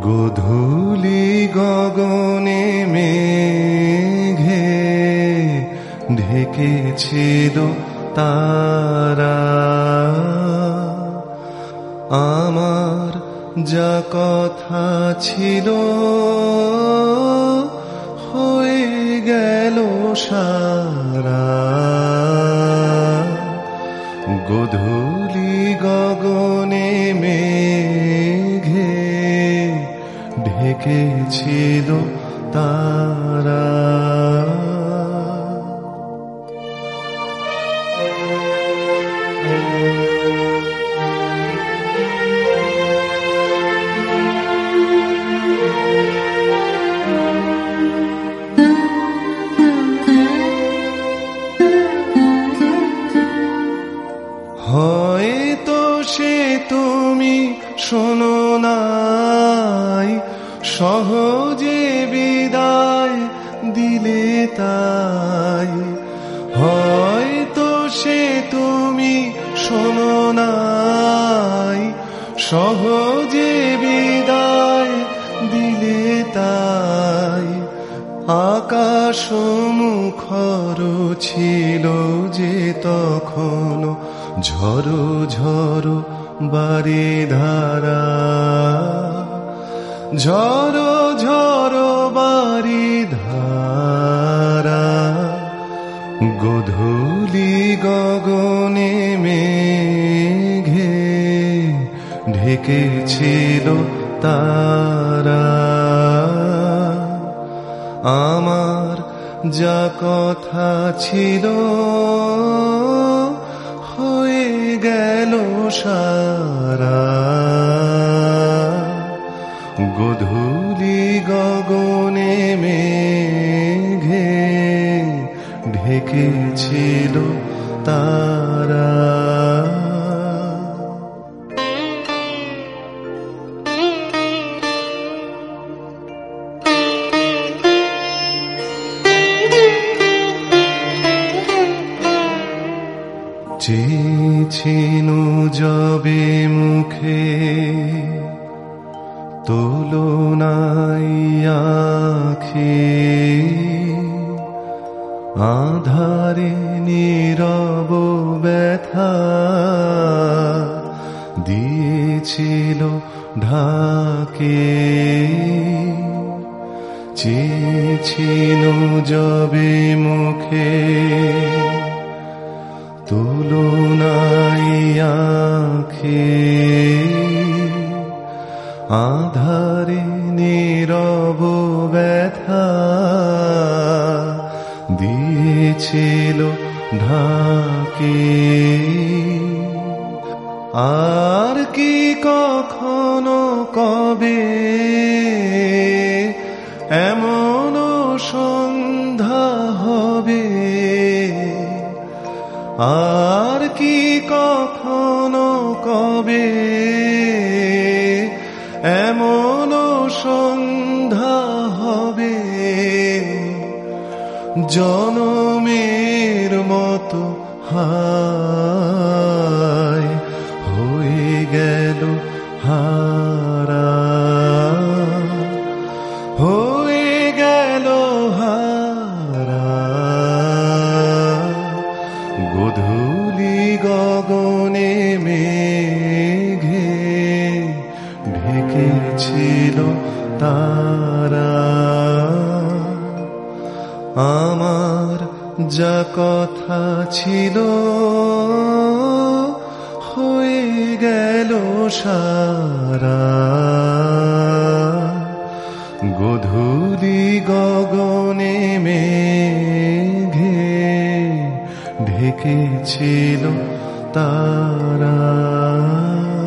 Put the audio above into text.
গোধূলি গগনে মেঘে ঢেকেছিল তারা, আমার যা কথা ছিল হয়ে গেল সারা। গোধূলি গগনে মেঘে ঢেকেছিল তারা। হয়তো সে তুমি শোনো নাই, সহজে বিদায় দিলে তাই। হয়তো সে তুমি শোনো নাই, সহজে বিদায় দিলে তাই। আকাশ মুখর ছিল যে তখন ঝড়ো ঝড়ো বারি ধারা, ঝড়ো ঝড়ো বারি ধারা। গোধূলি গগনে মেঘে ঢেকেছিল তারা, আমার যা কথা ছিল হয়ে গেল সারা। গোধূলি গগনে মেঘে ঢেকেছিল তারা। চেয়েছিনু যবে মুখে তুলনাই আঁখি, আধারে নীরব ব্যথা দিয়েছিল ঢাকে। চেয়েছিনু যবে মুখে তুলনাই আঁখি, আধারে নীরব ব্যথা দিয়েছিল ঢাকে। আর কি কখনো কবে এমন সন্ধ্যা হবে, আর কি কখনো কবে এমন সন্ধ্যা হবে, জনমের মতো হায় হয়ে গেল হারা, হয়ে গেল হারা। গোধূলি গগনে মেঘে ঢেকেছিল তারা, আমার যা কথা ছিল হয়ে গেল সারা। গোধূলি গগনে মেঘে ঢেকেছিল তারা।